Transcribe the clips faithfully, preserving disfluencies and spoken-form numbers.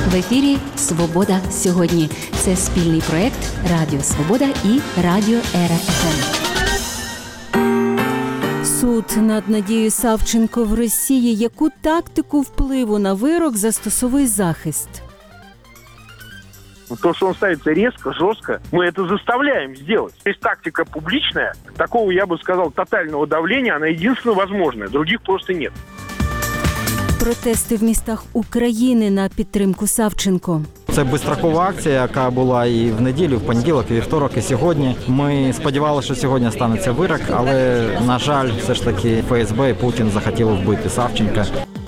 В ефірі «Свобода сьогодні». Це спільний проєкт Радіо Свобода і Радіо ЕРА-ФМ. Суд над Надією Савченко в Росії. Яку тактику впливу на вирок застосовує захист? То, что он ставится резко, жестко, мы это заставляем сделать. Есть тактика публичная, такого, я бы сказал, тотального давления, она единственно возможная, других просто нет. Протести в містах України на підтримку Савченко. Це безстрокова акція, яка була і в неділю, в понеділок, і вівторок, і сьогодні. Ми сподівалися, що сьогодні станеться вирок, але, на жаль, все ж таки ФСБ і Путін захотіли вбити Савченка.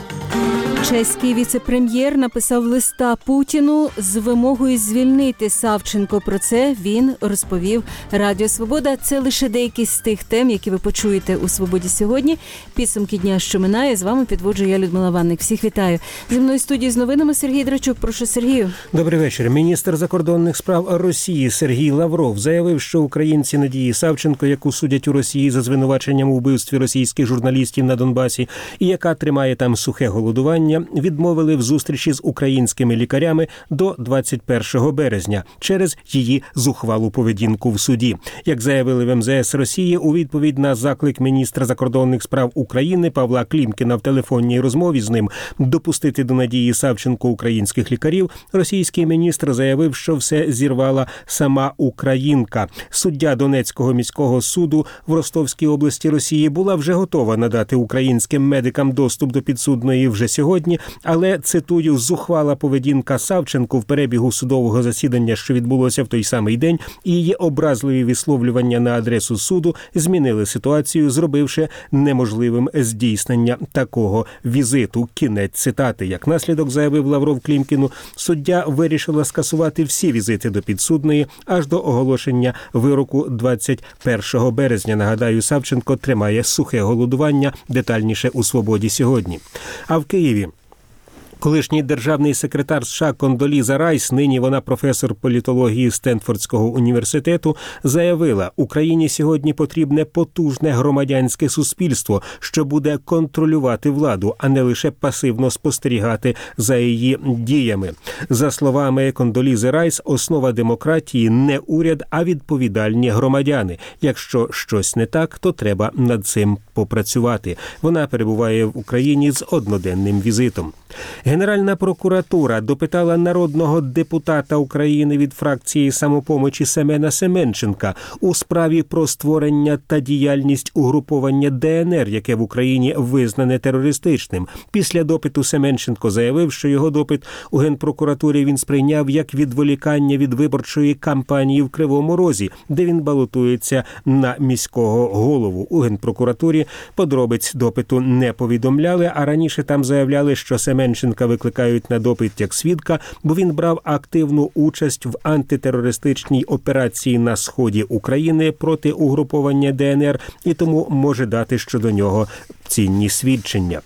Чеський віце-прем'єр написав листа Путіну з вимогою звільнити Савченко. Про це він розповів Радіо Свобода. Це лише деякі з тих тем, які ви почуєте у «Свободі сьогодні». Підсумки дня, що минає. З вами підводжу я, Людмила Ванник. Всіх вітаю. Зі мною в студії з новинами Сергій Драчук. Прошу, Сергію. Добрий вечір. Міністр закордонних справ Росії Сергій Лавров заявив, що українці Надії Савченко, яку судять у Росії за звинуваченням у вбивстві російських журналістів на Донбасі і яка тримає там сухе голодування, відмовили в зустрічі з українськими лікарями до двадцять першого березня через її зухвалу поведінку в суді. Як заявили в ем зе ес Росії у відповідь на заклик міністра закордонних справ України Павла Клімкіна в телефонній розмові з ним допустити до Надії Савченко українських лікарів, російський міністр заявив, що все зірвала сама українка. Суддя Донецького міського суду в Ростовській області Росії була вже готова надати українським медикам доступ до підсудної вже сьогодні, але, цитую, зухвала поведінка Савченко в перебігу судового засідання, що відбулося в той самий день, і її образливі висловлювання на адресу суду змінили ситуацію, зробивши неможливим здійснення такого візиту. Кінець цитати. Як наслідок, заявив Лавров Клімкіну, суддя вирішила скасувати всі візити до підсудної аж до оголошення вироку двадцять першого березня. Нагадаю, Савченко тримає сухе голодування. Детальніше у «Свободі сьогодні». А в Києві колишній державний секретар США Кондоліза Райс, нині вона професор політології Стенфордського університету, заявила, Україні сьогодні потрібне потужне громадянське суспільство, що буде контролювати владу, а не лише пасивно спостерігати за її діями. За словами Кондолізи Райс, основа демократії не уряд, а відповідальні громадяни. Якщо щось не так, то треба над цим попрацювати. Вона перебуває в Україні з одноденним візитом. Генеральна прокуратура допитала народного депутата України від фракції «Самопомочі» Семена Семенченка у справі про створення та діяльність угруповання де ен ер, яке в Україні визнане терористичним. Після допиту Семенченко заявив, що його допит у Генпрокуратурі він сприйняв як відволікання від виборчої кампанії в Кривому Розі, де він балотується на міського голову. У Генпрокуратурі подробиць допиту не повідомляли, а раніше там заявляли, що Семенченка викликають на допит як свідка, бо він брав активну участь в антитерористичній операції на сході України проти угруповання де ен ер і тому може дати щодо нього цінні свідчення.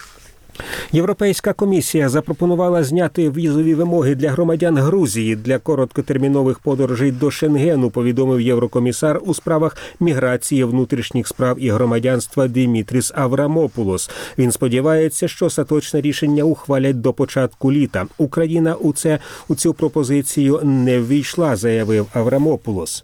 Європейська комісія запропонувала зняти візові вимоги для громадян Грузії для короткотермінових подорожей до Шенгену, повідомив єврокомісар у справах міграції, внутрішніх справ і громадянства Дімітріс Аврамопулос. Він сподівається, що остаточне рішення ухвалять до початку літа. Україна у це у цю пропозицію не ввійшла, заявив Аврамопулос.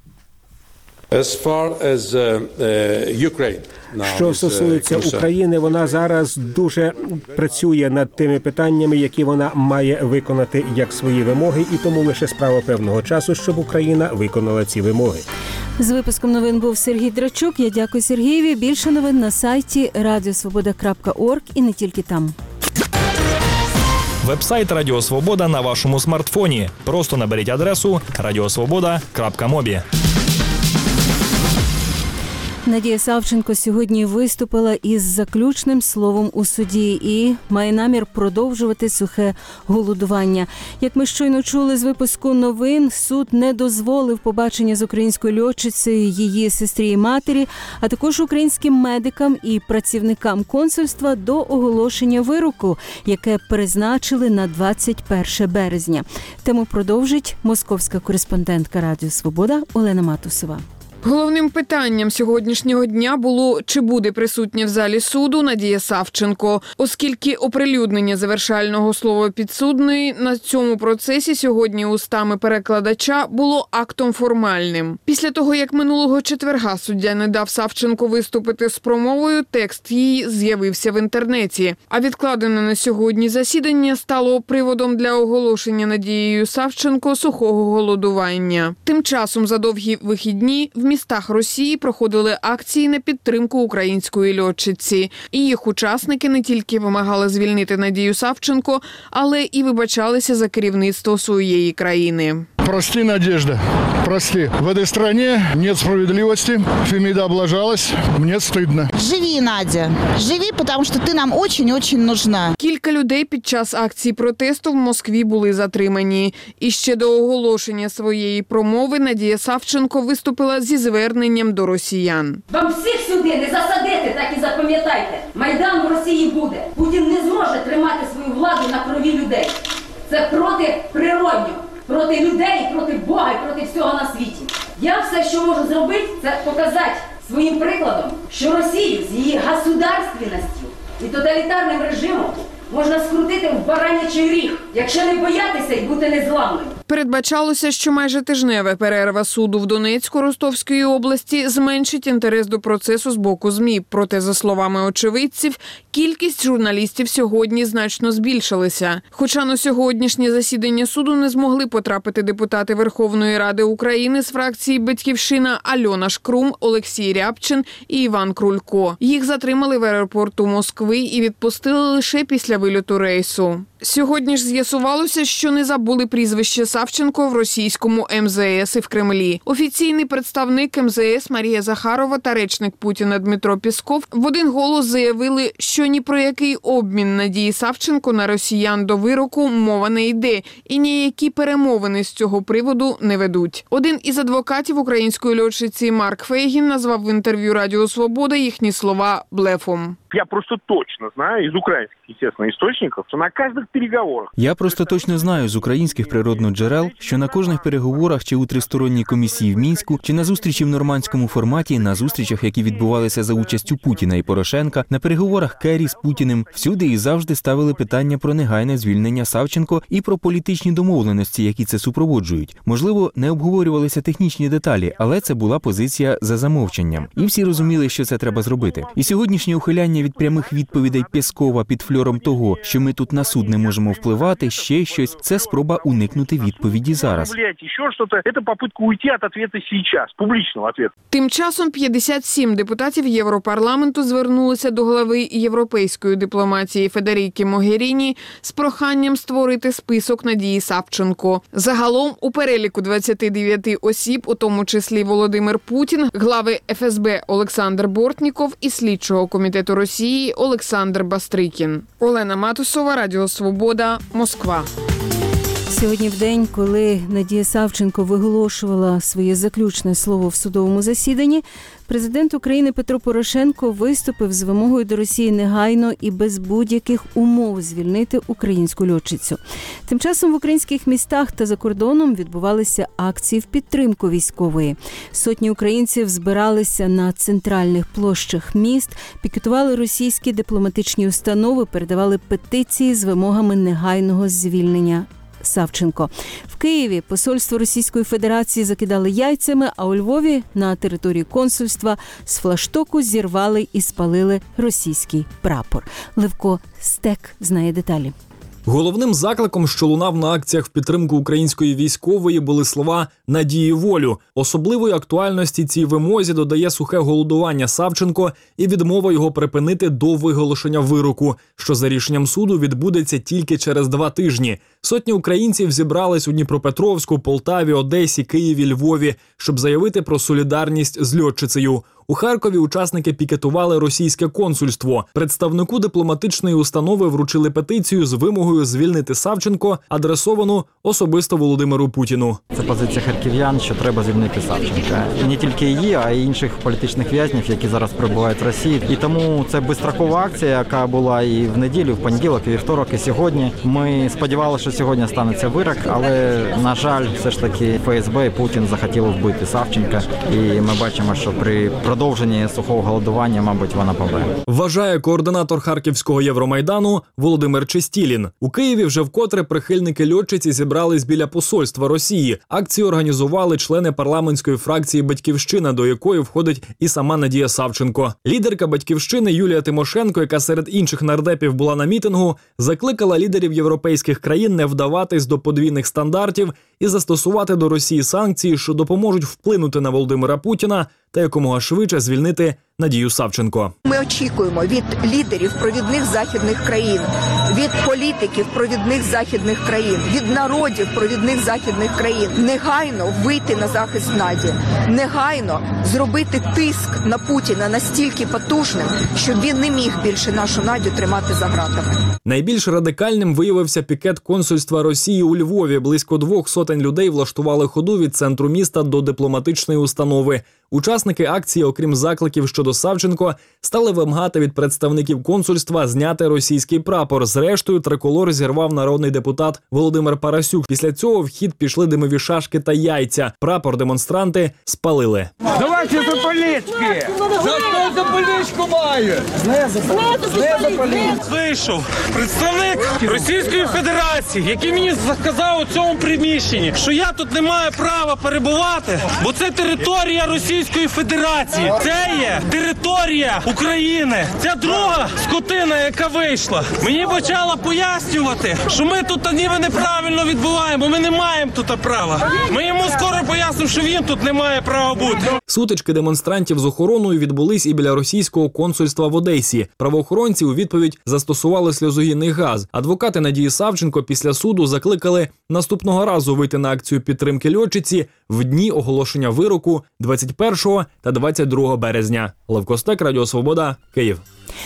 As far as, uh, uh, Ukraine. Що стосується України, вона зараз дуже працює над тими питаннями, які вона має виконати як свої вимоги, і тому лише справа певного часу, щоб Україна виконала ці вимоги. З випуском новин був Сергій Драчук. Я дякую Сергієві. Більше новин на сайті радіосвобода крапка орг і не тільки там. Вебсайт Радіо Свобода на вашому смартфоні. Просто наберіть адресу радіосвобода крапка мобі. Надія Савченко сьогодні виступила із заключним словом у суді і має намір продовжувати сухе голодування. Як ми щойно чули з випуску новин, суд не дозволив побачення з українською льотчицею, її сестрі і матері, а також українським медикам і працівникам консульства до оголошення вироку, яке призначили на двадцять перше березня. Тему продовжить московська кореспондентка Радіо Свобода Олена Матусова. Головним питанням сьогоднішнього дня було, чи буде присутня в залі суду Надія Савченко, оскільки оприлюднення завершального слова підсудної на цьому процесі сьогодні устами перекладача було актом формальним. Після того, як минулого четверга суддя не дав Савченко виступити з промовою, текст її з'явився в інтернеті. А відкладене на сьогодні засідання стало приводом для оголошення Надією Савченко сухого голодування. Тим часом за довгі вихідні в містах Росії проходили акції на підтримку української льотчиці. І їх учасники не тільки вимагали звільнити Надію Савченко, але і вибачалися за керівництво своєї країни. Прости, Надежда, прости. В этой стране нет справедливости. Фемида облажалась. Мне стыдно. Живи, Надя. Живи, потому что ты нам очень-очень нужна. Кілька людей під час акції протесту в Москві були затримані. І ще до оголошення своєї промови Надія Савченко виступила зі зверненням до росіян. Вам всіх сюди не засадити, так і запам'ятайте. Майдан в Росії буде. Путін не зможе тримати свою владу на крові людей. Це проти природньо. Проти людей, проти Бога і проти всього на світі. Я все, що можу зробити, це показати своїм прикладом, що Росію з її государственністю і тоталітарним режимом можна скрутити в баранячий ріг, якщо не боятися і бути незламним. Передбачалося, що майже тижнева перерва суду в Донецьку Ростовської області зменшить інтерес до процесу з боку ЗМІ. Проте, за словами очевидців, кількість журналістів сьогодні значно збільшилася. Хоча на сьогоднішнє засідання суду не змогли потрапити депутати Верховної Ради України з фракції «Батьківщина» Альона Шкрум, Олексій Рябчин і Іван Крулько. Їх затримали в аеропорту Москви і відпустили лише після вильоту рейсу. Сьогодні ж з'ясувалося, що не забули прізвище Савченко в російському ем зе ес і в Кремлі. Офіційний представник ем зе ес Марія Захарова та речник Путіна Дмитро Пісков в один голос заявили, що ні про який обмін Надії Савченко на росіян до вироку мова не йде і ніякі перемовини з цього приводу не ведуть. Один із адвокатів української льотчиці Марк Фейгін назвав в інтерв'ю Радіо Свобода їхні слова блефом. Я просто точно знаю из украинских, естественно, источников, что на каждых переговорах... Я просто точно знаю з українських природних джерел, що на кожних переговорах чи у тристоронній комісії в Мінську, чи на зустрічі в нормандському форматі, на зустрічах, які відбувалися за участю Путіна і Порошенка, на переговорах Керрі з Путіним, всюди і завжди ставили питання про негайне звільнення Савченко і про політичні домовленості, які це супроводжують. Можливо, не обговорювалися технічні деталі, але це була позиція за замовчанням. І всі розуміли, що це треба зробити. І сьогоднішнє ухиляння від прямих відповідей Пєскова під фльором того, що ми тут на суд не можемо впливати, ще щось, це спроба уникнути відповіді зараз. Це попытка уйти від відповіді зараз, публічного відповіді. Тим часом п'ятдесят сім депутатів Європарламенту звернулися до глави європейської дипломатії Федеріки Могеріні з проханням створити список Надії Савченко. Загалом у переліку двадцяти дев'яти осіб, у тому числі Володимир Путін, глави еф ес бе Олександр Бортніков і слідчого комітету Росії Олександр Бастрикін. Олена Матусова, Радіо Свобода, Москва. Сьогодні в день, коли Надія Савченко виголошувала своє заключне слово в судовому засіданні, президент України Петро Порошенко виступив з вимогою до Росії негайно і без будь-яких умов звільнити українську льотчицю. Тим часом в українських містах та за кордоном відбувалися акції в підтримку військової. Сотні українців збиралися на центральних площах міст, пікетували російські дипломатичні установи, передавали петиції з вимогами негайного звільнення Савченко. В Києві посольство Російської Федерації закидали яйцями, а у Львові на території консульства з флаштоку зірвали і спалили російський прапор. Левко Стек знає деталі. Головним закликом, що лунав на акціях в підтримку української військової, були слова «Надії волю». Особливої актуальності цій вимозі додає сухе голодування Савченко і відмова його припинити до виголошення вироку, що за рішенням суду відбудеться тільки через два тижні. Сотні українців зібрались у Дніпропетровську, Полтаві, Одесі, Києві, Львові, щоб заявити про солідарність з льотчицею. У Харкові учасники пікетували російське консульство. Представнику дипломатичної установи вручили петицію з вимогою звільнити Савченко, адресовану особисто Володимиру Путіну. Це позиція харків'ян, що треба звільнити Савченка. І не тільки її, а й інших політичних в'язнів, які зараз перебувають в Росії. І тому це безстрокова акція, яка була і в неділю, в понеділок, і вівторок, і сьогодні. Ми сподівалися, що сьогодні станеться вирок, але, на жаль, все ж таки ФСБ і Путін захотіли вбити Савченка. І ми бачимо, що при продовженні сухого голодування, мабуть, вона помре. Вважає координатор Харківського Євромайдану Володимир Чистілін. У Києві вже вкотре прихильники льотчиці зібрались біля посольства Росії. Акцію організували члени парламентської фракції «Батьківщина», до якої входить і сама Надія Савченко. Лідерка «Батьківщини» Юлія Тимошенко, яка серед інших нардепів була на мітингу, закликала лідерів європейських країн не вдаватись до подвійних стандартів і застосувати до Росії санкції, що допоможуть вплинути на Володимира Путіна та якомога швидше звільнити Надію Савченко. Ми очікуємо від лідерів провідних західних країн, від політиків провідних західних країн, від народів провідних західних країн негайно вийти на захист Наді, негайно зробити тиск на Путіна настільки потужним, щоб він не міг більше нашу Надю тримати за ґратами. Найбільш радикальним виявився пікет консульства Росії у Львові. Близько двох сотень людей влаштували ходу від центру міста до дипломатичної установи. Учасники акції, окрім закликів щодо Савченко, стали вимагати від представників консульства зняти російський прапор. Зрештою, триколор зірвав народний депутат Володимир Парасюк. Після цього в хід пішли димові шашки та яйця. Прапор демонстранти спалили. Давайте запалічки! За хто запалічку має? Знизу запалічку. Вийшов представник Російської Федерації, який мені сказав у цьому приміщенні, що я тут не маю права перебувати, бо це територія Російської Федерації. Це є територія України. Ця друга скотина, яка вийшла, мені почала пояснювати, що ми тут ніби неправильно відбуваємо, ми не маємо тут права. Ми йому скоро пояснимо, що він тут не має права бути. Сутички демонстрантів з охороною відбулись і біля російського консульства в Одесі. Правоохоронці у відповідь застосували сльозогінний газ. Адвокати Надії Савченко після суду закликали наступного разу вийти на акцію підтримки льотчиці в дні оголошення вироку двадцять першого та двадцять другого березня. Левко Стек, Радіо Свобода, Київ.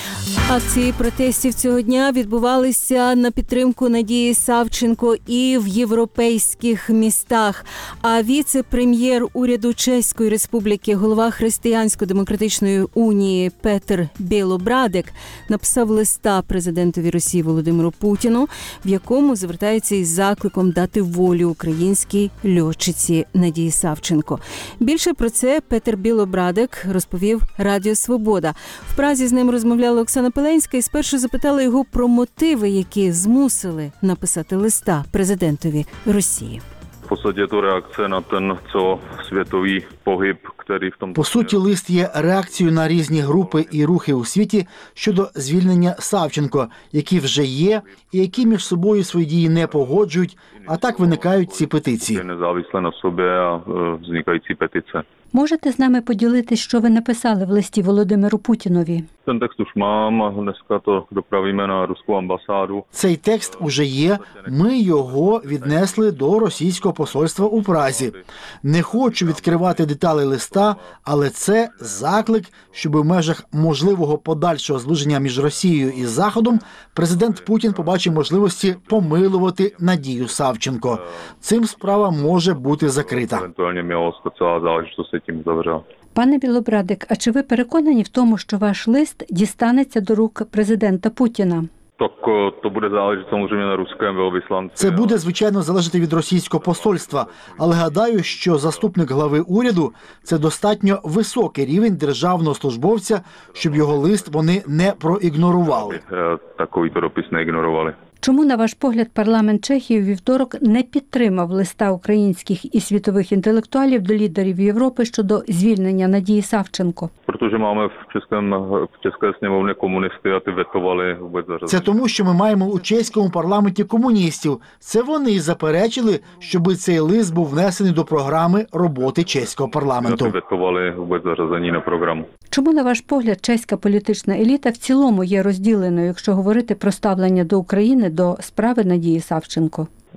Акції протестів цього дня відбувалися на підтримку Надії Савченко і в європейських містах. А віце-прем'єр уряду Чеської Республіки, голова Християнсько-демократичної унії Петр Білобрадек написав листа президентові Росії Володимиру Путіну, в якому звертається із закликом дати волю українській льотчиці Надії Савченко. Більше про це Петр Білобрадек розповів Радіо Свобода. В Празі з ним розмовляла Оксана Пеленська і спершу запитала його про мотиви, які змусили написати листа президентові Росії. В посаді то реакція на ten co світовий погиб, який в тому... По суті, лист є реакцією на різні групи і рухи у світі щодо звільнення Савченко, які вже є і які між собою свої дії не погоджують, а так виникають ці петиції. Независle на собі виникають ці петиції. Можете з нами поділитись, що ви написали в листі Володимиру Путінові? Ten text už mám, dneska to dopravíme na ruskou ambasádu. Цей текст уже є, ми його віднесли до російського посольства у Празі. Не хочу відкривати деталі листа, але це заклик, щоб у межах можливого подальшого зближення між Росією і Заходом президент Путін побачив можливості помилувати Надію Савченко. Цим справа може бути закрита. Eventuálně mělo celá záležitost se tím zavřela. Пане Білобрадек, а чи ви переконані в тому, що ваш лист дістанеться до рук президента Путіна? Так, то буде залежати, samozřejmě, на руському велвисланці. Це буде, звичайно, залежати від російського посольства, але гадаю, що заступник глави уряду – це достатньо високий рівень державного службовця, щоб його лист вони не проігнорували. Такий-то допис не ігнорували. Чому, на ваш погляд, парламент Чехії у вівторок не підтримав листа українських і світових інтелектуалів до лідерів Європи щодо звільнення Надії Савченко? Protože máme v českém v české sněmovně komunisty a ty vetovali vůbec zařazení. Це тому, що ми маємо у чеському парламенті комуністів. Це вони заперечили, щоб цей лист був внесений до програми роботи чеського парламенту. Ty vetovali vůbec zařazení na program. Чому, на ваш погляд, чеська політична еліта в цілому є розділеною, якщо говорити про ставлення до України, до справи Надії Савченко?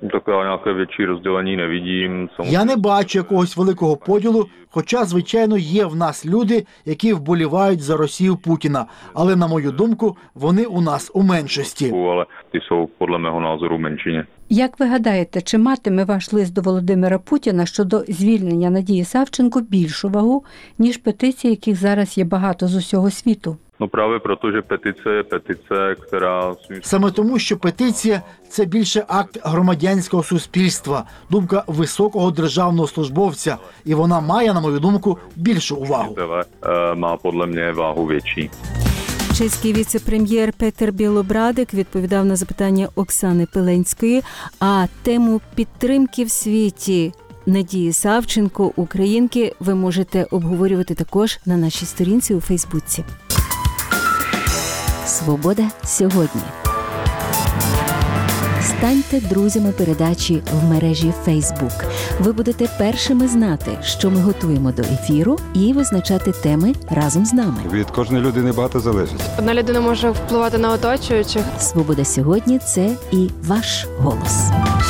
Так я nějaké větší rozdělení nevidím. Я не бачу якогось великого поділу, хоча, звичайно, є в нас люди, які вболівають за Росію Путіна. Але, на мою думку, вони у нас у меншості. Але ті jsou podle mého názoru menšině. Як ви гадаєте, чи матиме ваш лист до Володимира Путіна щодо звільнення Надії Савченко більшу вагу, ніж петиції, яких зараз є багато з усього світу? No právě proto, že petice je petice, která... Саме тому, що петиція – це більше акт громадянського суспільства, думка високого державного службовця, і вона має, на мою думку, більшу увагу. Má podle mě váhu větší. Чеський віце-прем'єр Петер Білобрадик відповідав на запитання Оксани Пеленської, а тему підтримки в світі Надії Савченко, українки, ви можете обговорювати також на нашій сторінці у Фейсбуці. Свобода сьогодні. Станьте друзями передачі в мережі Facebook. Ви будете першими знати, що ми готуємо до ефіру, і визначати теми разом з нами. Від кожної людини багато залежить. Одна людина може впливати на оточуючих. Свобода сьогодні – це і ваш голос.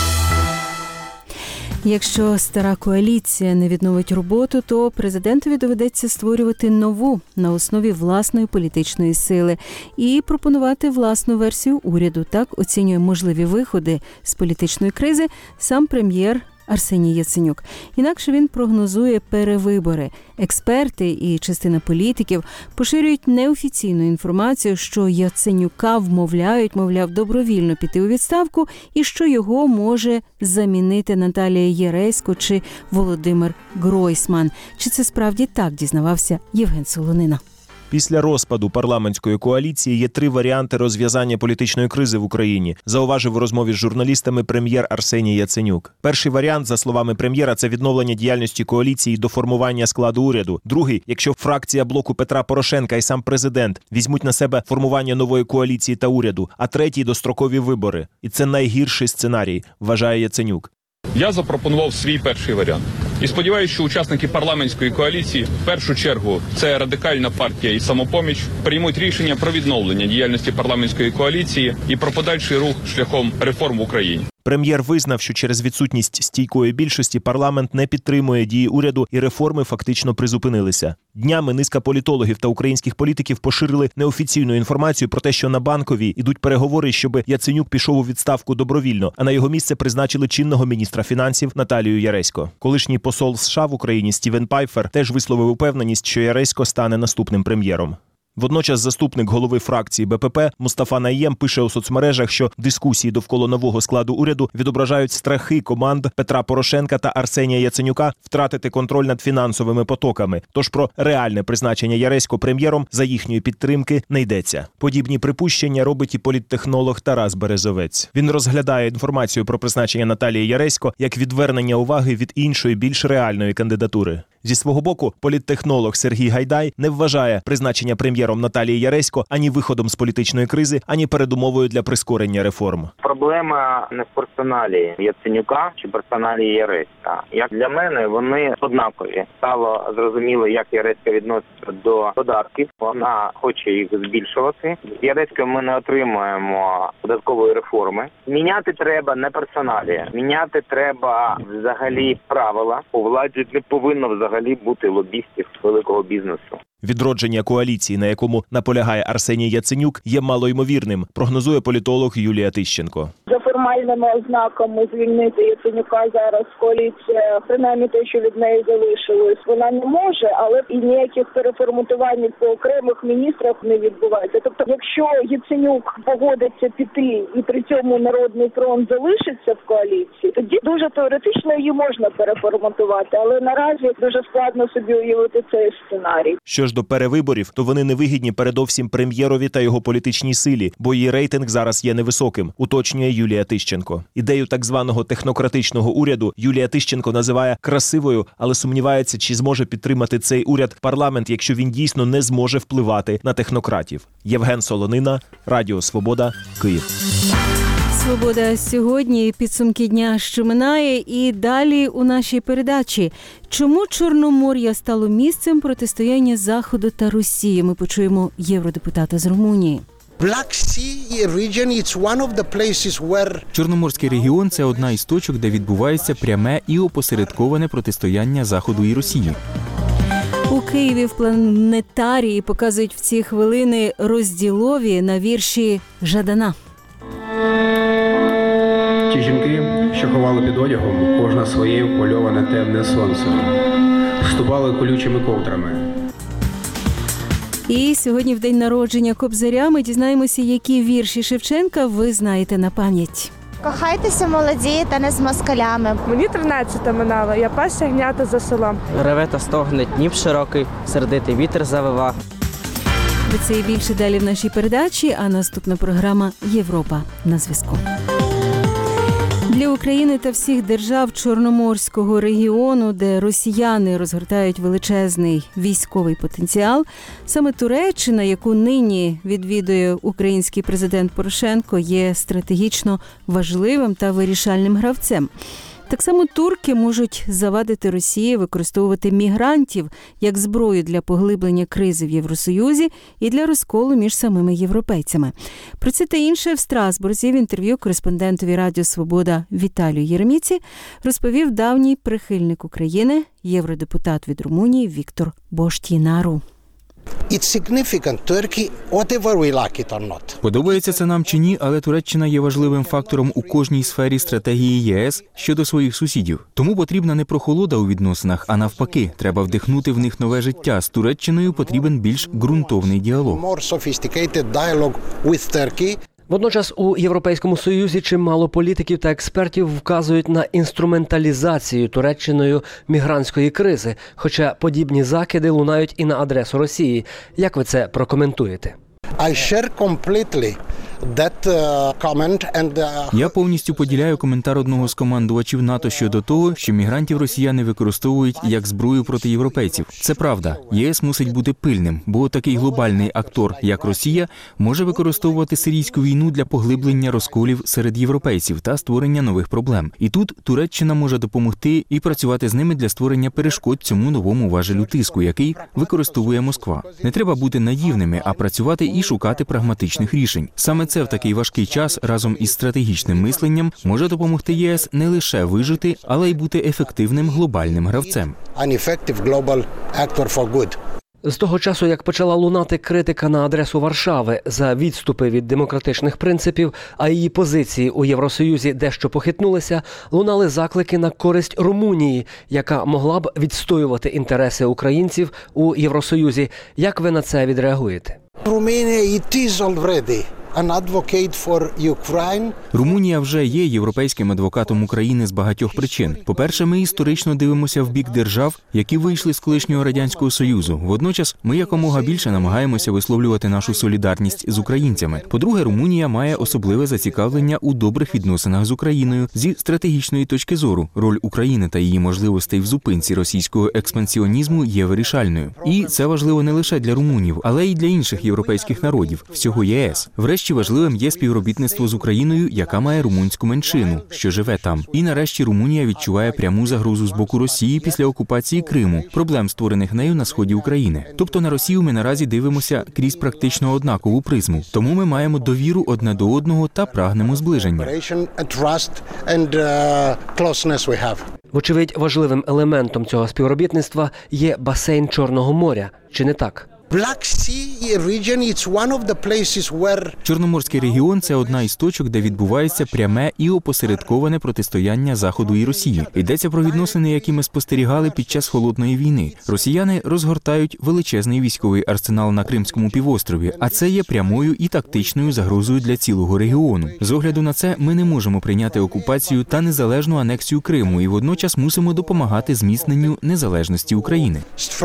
Якщо стара коаліція не відновить роботу, то президентові доведеться створювати нову на основі власної політичної сили і пропонувати власну версію уряду. Так оцінює можливі виходи з політичної кризи сам прем'єр Арсеній Яценюк. Інакше він прогнозує перевибори. Експерти і частина політиків поширюють неофіційну інформацію, що Яценюка вмовляють, мовляв, добровільно піти у відставку і що його може замінити Наталія Єресько чи Володимир Гройсман. Чи це справді так, дізнавався Євген Солонина. Після розпаду парламентської коаліції є три варіанти розв'язання політичної кризи в Україні, зауважив у розмові з журналістами прем'єр Арсеній Яценюк. Перший варіант, за словами прем'єра, це відновлення діяльності коаліції до формування складу уряду. Другий, якщо фракція блоку Петра Порошенка і сам президент візьмуть на себе формування нової коаліції та уряду. А третій – дострокові вибори. І це найгірший сценарій, вважає Яценюк. Я запропонував свій перший варіант. І сподіваюся, що учасники парламентської коаліції, в першу чергу, це Радикальна партія і Самопоміч, приймуть рішення про відновлення діяльності парламентської коаліції і про подальший рух шляхом реформ в Україні. Прем'єр визнав, що через відсутність стійкої більшості парламент не підтримує дії уряду і реформи фактично призупинилися. Днями низка політологів та українських політиків поширили неофіційну інформацію про те, що на Банковій ідуть переговори, щоб Яценюк пішов у відставку добровільно, а на його місце призначили чинного міністра фінансів Наталію Яресько. Колишній посол США в Україні Стівен Пайфер теж висловив упевненість, що Яресько стане наступним прем'єром. Водночас заступник голови фракції Бе Пе Пе Мустафа Найєм пише у соцмережах, що дискусії довкола нового складу уряду відображають страхи команд Петра Порошенка та Арсенія Яценюка втратити контроль над фінансовими потоками. Тож про реальне призначення Яресько прем'єром за їхньої підтримки не йдеться. Подібні припущення робить і політтехнолог Тарас Березовець. Він розглядає інформацію про призначення Наталії Яресько як відвернення уваги від іншої, більш реальної кандидатури. Зі свого боку, політтехнолог Сергій Гайдай не вважає призначення прем'єром Наталії Яресько ані виходом з політичної кризи, ані передумовою для прискорення реформ. Проблема не в персоналі Яценюка чи персоналі Яреська. Як для мене, вони однакові. Стало зрозуміло, як Яреська відноситься до податків. Вона хоче їх збільшувати. З Яреською ми не отримуємо податкової реформи. Міняти треба не персоналі. Міняти треба взагалі правила. У владі не повинно взагалі взагалі бути лобістів великого бізнесу. Відродження коаліції, на якому наполягає Арсеній Яценюк, є малоймовірним, прогнозує політолог Юлія Тищенко. За формальними ознаками звільнити Яценюка зараз коаліція, принаймні те, що від неї залишилось, вона не може, але і ніяких переформатувань по окремих міністрах не відбувається. Тобто, якщо Яценюк погодиться піти і при цьому Народний фронт залишиться в коаліції, тоді дуже теоретично її можна переформатувати, але наразі дуже складно собі уявити цей сценарій. Що ж до перевиборів, то вони невигідні передовсім прем'єрові та його політичній силі, бо її рейтинг зараз є невисоким, уточнює Юлія Тищенко. Ідею так званого технократичного уряду Юлія Тищенко називає красивою, але сумнівається, чи зможе підтримати цей уряд парламент, якщо він дійсно не зможе впливати на технократів. Євген Солонина, Радіо Свобода, Київ. Свобода сьогодні, підсумки дня, що минає, і далі у нашій передачі. Чому Чорномор'я стало місцем протистояння Заходу та Росії? Ми почуємо євродепутата з Румунії. Чорноморський регіон – це одна із точок, де відбувається пряме і опосередковане протистояння Заходу і Росії. У Києві в планетарії показують в ці хвилини розділові на вірші Жадана. Ті жінки, що ховали під одягом, кожна своє впольоване темне сонце, вступали колючими ковдрами. І сьогодні в день народження Кобзаря ми дізнаємося, які вірші Шевченка ви знаєте на пам'ять. Кохайтеся, молоді, та не з москалями. Мені тринадцята минало, я пас ягнята за селом. Реве та стогне Дніп широкий, сердитий вітер завива. Про це і більше далі в нашій передачі, а наступна програма «Європа на зв'язку». Для України та всіх держав Чорноморського регіону, де росіяни розгортають величезний військовий потенціал, саме Туреччина, яку нині відвідує український президент Порошенко, є стратегічно важливим та вирішальним гравцем. Так само турки можуть завадити Росії використовувати мігрантів як зброю для поглиблення кризи в Євросоюзі і для розколу між самими європейцями. Про це та інше в Страсбурзі в інтерв'ю кореспондентові Радіо Свобода Віталію Єреміці розповів давній прихильник України, євродепутат від Румунії Віктор Боштінару. Подобається це нам чи ні, але Туреччина є важливим фактором у кожній сфері стратегії ЄС щодо своїх сусідів. Тому потрібна не прохолода у відносинах, а навпаки, треба вдихнути в них нове життя. З Туреччиною потрібен більш ґрунтовний діалог. Водночас у Європейському Союзі чимало політиків та експертів вказують на інструменталізацію Туреччиною мігрантської кризи, хоча подібні закиди лунають і на адресу Росії. Як ви це прокоментуєте? Я повністю поділяю коментар одного з командувачів НАТО щодо того, що мігрантів росіяни використовують як зброю проти європейців. Це правда. ЄС мусить бути пильним, бо такий глобальний актор, як Росія, може використовувати сирійську війну для поглиблення розколів серед європейців та створення нових проблем. І тут Туреччина може допомогти і працювати з ними для створення перешкод цьому новому важелю тиску, який використовує Москва. Не треба бути наївними, а працювати і шукати прагматичних рішень. Саме це в такий важкий час разом із стратегічним мисленням може допомогти ЄС не лише вижити, але й бути ефективним глобальним гравцем. З того часу, як почала лунати критика на адресу Варшави за відступи від демократичних принципів, а її позиції у Євросоюзі дещо похитнулися, лунали заклики на користь Румунії, яка могла б відстоювати інтереси українців у Євросоюзі. Як ви на це відреагуєте? Румунія вже є європейським адвокатом України з багатьох причин. По-перше, ми історично дивимося в бік держав, які вийшли з колишнього Радянського Союзу. Водночас, ми якомога більше намагаємося висловлювати нашу солідарність з українцями. По-друге, Румунія має особливе зацікавлення у добрих відносинах з Україною зі стратегічної точки зору. Роль України та її можливостей в зупинці російського експансіонізму є вирішальною. І це важливо не лише для румунів, але й для інших європейських народів, всього ЄС. Врешті, важливим є співробітництво з Україною, яка має румунську меншину, що живе там. І нарешті Румунія відчуває пряму загрозу з боку Росії після окупації Криму, проблем, створених нею на сході України. Тобто на Росію ми наразі дивимося крізь практично однакову призму. Тому ми маємо довіру одне до одного та прагнемо зближення. Вочевидь, важливим елементом цього співробітництва є басейн Чорного моря. Чи не так? Чорноморський регіон – це одна із точок, де відбувається пряме і опосередковане протистояння Заходу і Росії. Йдеться про відносини, які ми спостерігали під час Холодної війни. Росіяни розгортають величезний військовий арсенал на Кримському півострові, а це є прямою і тактичною загрозою для цілого регіону. З огляду на це, ми не можемо прийняти окупацію та незалежну анексію Криму і водночас мусимо допомагати зміцненню незалежності України.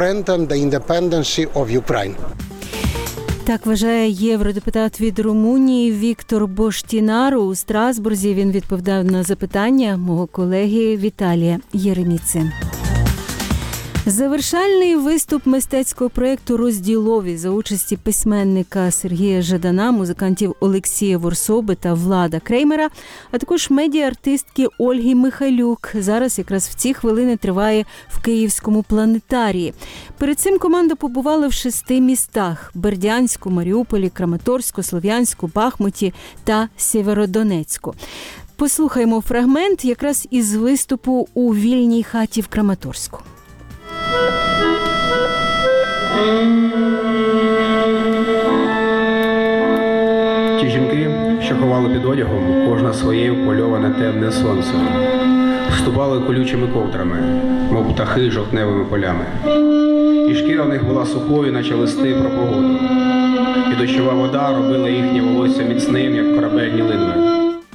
Так вважає євродепутат від Румунії Віктор Боштінару. У Страсбурзі він відповідав на запитання мого колеги Віталія Єреміці. Завершальний виступ мистецького проєкту «Розділові» за участі письменника Сергія Жадана, музикантів Олексія Ворсоби та Влада Креймера, а також медіа-артистки Ольги Михайлюк. Зараз якраз в ці хвилини триває в Київському планетарії. Перед цим команда побувала в шести містах – Бердянську, Маріуполі, Краматорську, Слов'янську, Бахмуті та Сєвєродонецьку. Послухаємо фрагмент якраз із виступу у вільній хаті в Краматорську. Ті жінки, що ховали під одягом, кожна своє впольоване темне сонце, вступали колючими ковдрами, мов птахи жовтневими полями. І шкіра в них була сухою, наче листи про погоду. І дощова вода робила їхнє волосся міцним, як корабельні линви.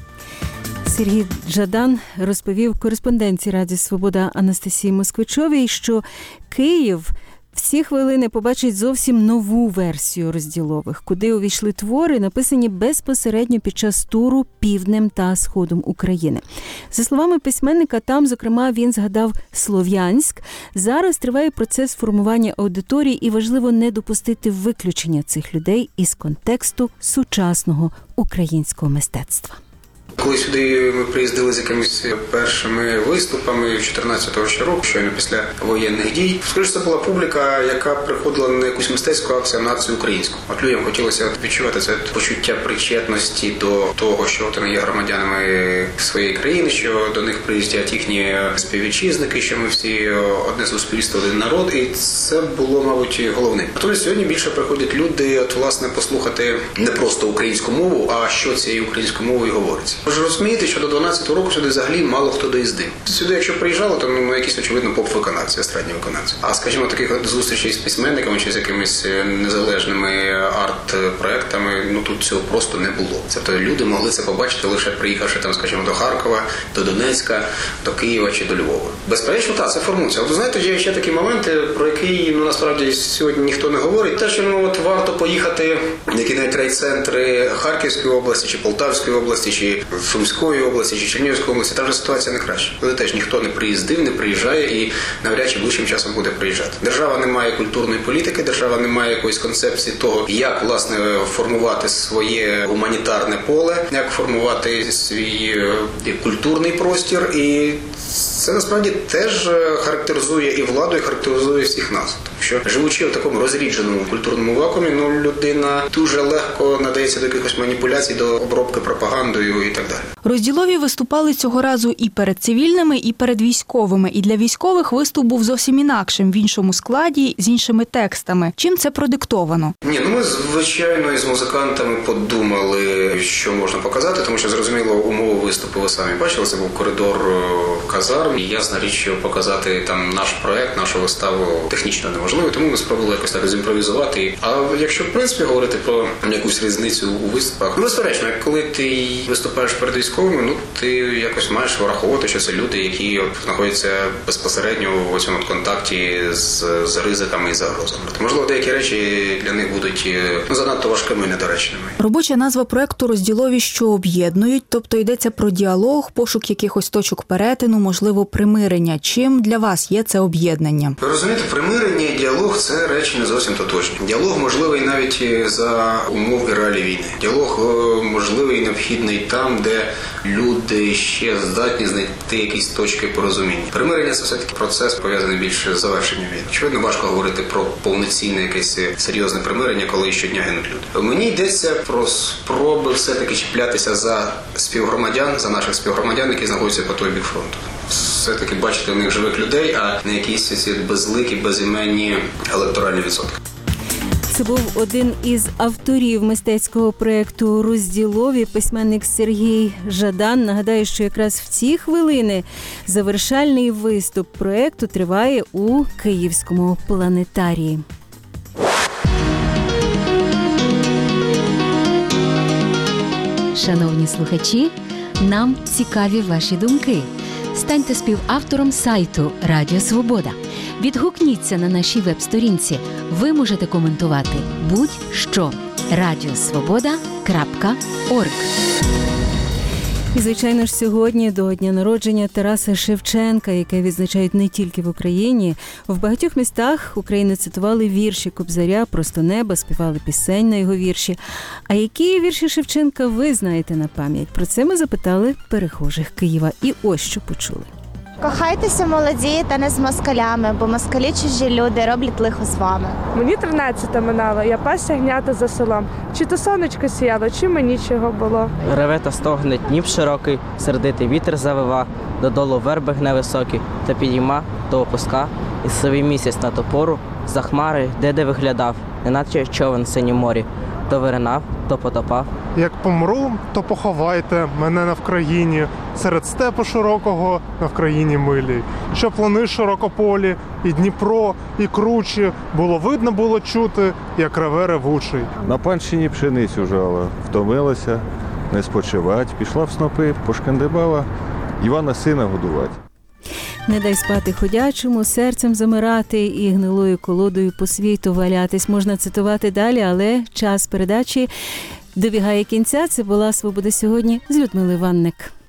Сергій Жадан розповів кореспондентці Радіо Свобода Анастасії Москвичовій, що Київ в ці хвилини побачить зовсім нову версію «Розділових», куди увійшли твори, написані безпосередньо під час туру півднем та сходом України. За словами письменника, там, зокрема, він згадав Слов'янськ. Зараз триває процес формування аудиторії і важливо не допустити виключення цих людей із контексту сучасного українського мистецтва. Коли сюди ми приїздили з якимись першими виступами чотирнадцятого року, щойно після воєнних дій, скоріше, це була публіка, яка приходила на якусь мистецьку акцію, на акцію українську. От людям хотілося відчувати це почуття причетності до того, що вони є громадянами своєї країни, що до них приїздять їхні співвітчизники, що ми всі одне суспільство, один народ, і це було, мабуть, головним. Натомість сьогодні більше приходять люди, от, власне, послухати не просто українську мову, а що цією українською мовою говориться. Ви ж розумієте, що до дванадцятого року сюди взагалі мало хто доїздив. Сюди, якщо приїжджали, то ну, якісь, очевидно, поп-виконавці, естрадні виконавці. А, скажімо, таких зустрічей з письменниками чи з якимись незалежними арт-проектами, ну тут цього просто не було. Тобто люди могли це побачити лише приїхавши там, скажімо, до Харкова, до Донецька, до Києва чи до Львова. Безперечно, так, це формується. От, знаєте, є ще такі моменти, про які, ну, насправді, сьогодні ніхто не говорить. Те, що, ну, от варто поїхати в які-небудь райцентри Харківської області, чи Полтавської області, чи Сумської області чи Чернігівської області, там вже ситуація не краща. Коли теж ніхто не приїздив, не приїжджає і навряд чи ближчим часом буде приїжджати. Держава не має культурної політики, держава не має якоїсь концепції того, як, власне, формувати своє гуманітарне поле, як формувати свій культурний простір. І це, насправді, теж характеризує і владу, і характеризує всіх нас. Тому що, живучи в такому розрідженому культурному вакуумі, ну, людина дуже легко надається до якихось маніпуляцій, до обробки пропагандою і так далі. Розділові виступали цього разу і перед цивільними, і перед військовими. І для військових виступ був зовсім інакшим, в іншому складі, з іншими текстами. Чим це продиктовано? Ні, ну ми, звичайно, із музикантами подумали, що можна показати, тому що, зрозуміло, умови виступу ви самі бачили, це був коридор казарм, і ясна річ, що показати там наш проект, нашу виставу технічно неможливо, тому ми спробували якось так зімпровізувати. А якщо, в принципі, говорити про якусь різницю у виступах, ну, безперечно, коли ти виступаєш перед військовими, ну, ти якось маєш враховувати, що це люди, які от знаходяться безпосередньо в цьому контакті з, з ризиками і загрозами. Можливо, деякі речі для них будуть, ну, занадто важкими і недоречними. Робоча назва проекту «Розділові», що об'єднують, тобто йдеться про діалог, пошук якихось точок перетину, можливо, примирення. Чим для вас є це об'єднання? Ви розумієте, примирення і діалог – це речі не зовсім тотожні. Діалог можливий навіть за умов і реалій війни. Діалог можливий і необхідний там, де люди ще здатні знайти якісь точки порозуміння. Примирення – це все-таки процес, пов'язаний більше з завершенням війни. Очевидно, важко говорити про повноцінне якесь серйозне примирення, коли щодня гинуть люди. Мені йдеться про спроби все-таки чіплятися за співгромадян, за наших співгромадян, які знаходяться по той бік фронту. Все-таки бачити в них живих людей, а не якісь ці безликі, безіменні електоральні відсотки. Це був один із авторів мистецького проєкту «Розділові», письменник Сергій Жадан. Нагадаю, що якраз в ці хвилини завершальний виступ проєкту триває у Київському планетарії. Шановні слухачі, нам цікаві ваші думки. Станьте співавтором сайту Радіо Свобода. Відгукніться на нашій веб-сторінці. Ви можете коментувати будь-що. радіосвобода крапка орг. І, звичайно ж, сьогодні до дня народження Тараса Шевченка, яке відзначають не тільки в Україні. В багатьох містах України цитували вірші Кобзаря «Просто небо», співали пісень на його вірші. А які вірші Шевченка ви знаєте на пам'ять? Про це ми запитали перехожих Києва. І ось що почули. Кохайтеся, молоді, та не з москалями, бо москалі чужі люди роблять лихо з вами. Мені тринадцята минало, я пасся ягнята за селом. Чи то сонечко сіяло, чи мені чого було. Реве та стогне Дніп широкий, сердитий вітер завива, додолу верби гне високі, та підійма, то опуска, і сивий місяць на топору, за хмари де-де виглядав, неначе човен в синім морі, то виринав, то потопав. Як помру, то поховайте мене на Вкраїні, серед степу широкого на Вкраїні милій. Щоб лани широкополі, і Дніпро, і кручі, було видно, було чути, як реве ревучий. На панщині пшеницю жала, втомилася, не спочивать, пішла в снопи, пошкандибала, Івана сина годувати. Не дай спати ходячому, серцем замирати і гнилою колодою по світу валятись. Можна цитувати далі, але час передачі добігає кінця. Це була «Свобода сьогодні» з Людмилою Ванник.